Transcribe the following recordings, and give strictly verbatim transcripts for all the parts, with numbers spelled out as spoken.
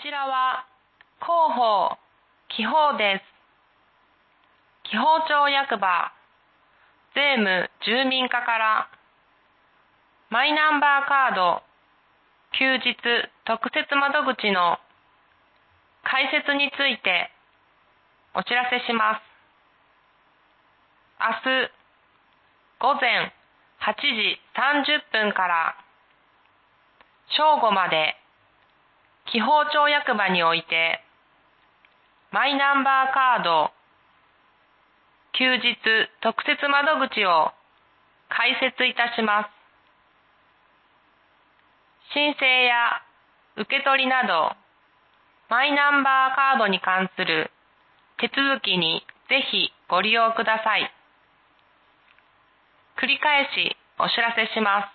ちらは広報、記法です。紀宝町役場、税務住民課からマイナンバーカード休日特設窓口の開設についてお知らせします。明日午前はちじさんじゅっぷんから正午まで紀宝町役場においてマイナンバーカード休日特設窓口を開設いたします。申請や受け取りなどマイナンバーカードに関する手続きにぜひご利用ください。繰り返しお知らせします。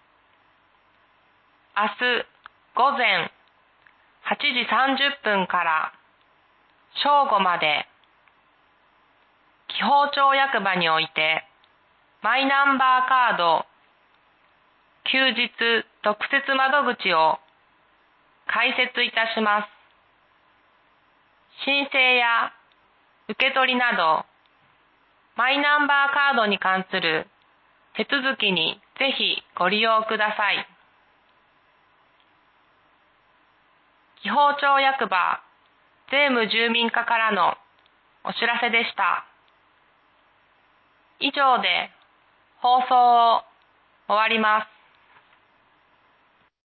明日午前はちじさんじゅっぷんから正午まで紀宝町役場においてマイナンバーカード休日特設窓口を開設いたします。申請や受け取りなどマイナンバーカードに関する手続きにぜひご利用ください。紀宝町役場税務住民課からのお知らせでした。以上で放送を終わります。